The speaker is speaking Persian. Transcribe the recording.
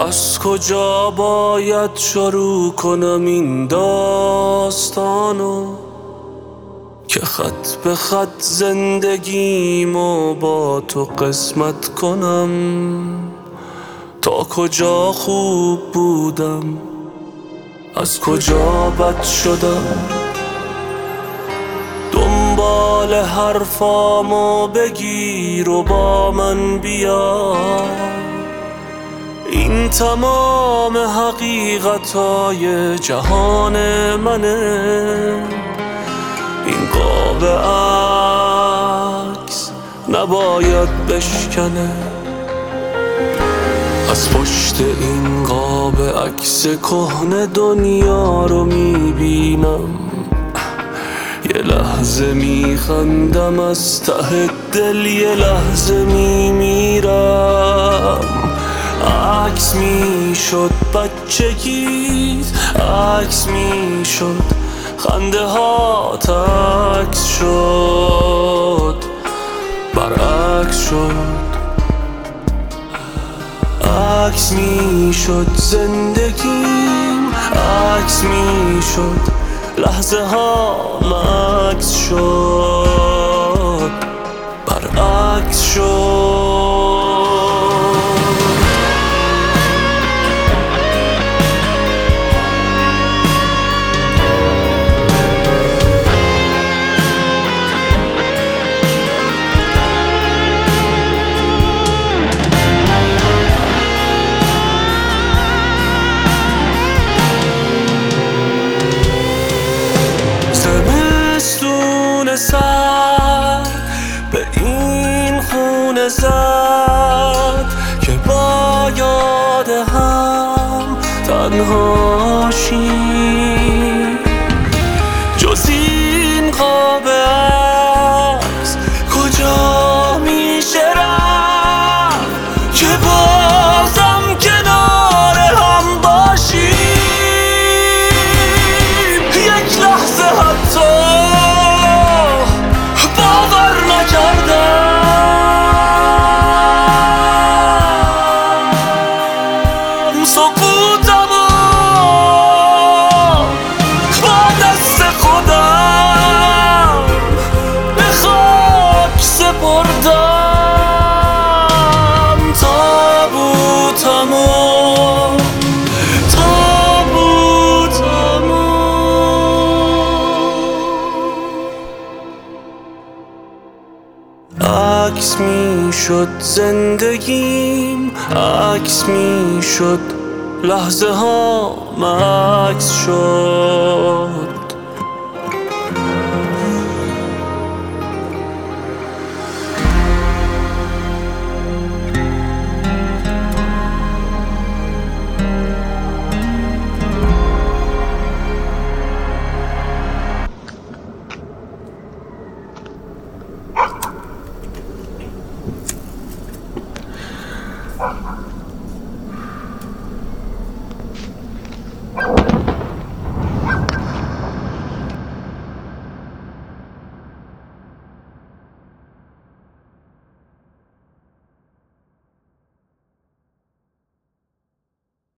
از کجا باید شروع کنم این داستانو که خط به خط زندگیمو با تو قسمت کنم؟ تا کجا خوب بودم، از کجا بد شدم؟ دنبال حرفامو بگیر و با من بیا، این تمام حقیقتای جهان منه. این قاب عکس نباید بشکنه، از پشت این قاب عکس کهنه دنیا رو میبینم. یه لحظه میخندم از ته دل، یه لحظه میمیرم. عکس میشد بچگیت، عکس میشد خنده ها، عکس شد برعکس شد. عکس میشد زندگیم، عکس میشد لحظه ها، عکس شد برعکس شد. سر به این خونه زد که با یاد هم تنها شیم. جز این قاب عکس کجا میشه رفت که بازم کنار هم باشیم؟ یک لحظه حتی سکوتمو با دست خودم به خاک سپردم. تابوتمو عکس میشد زندگیم، عکس میشد لحظه ها، عکس شد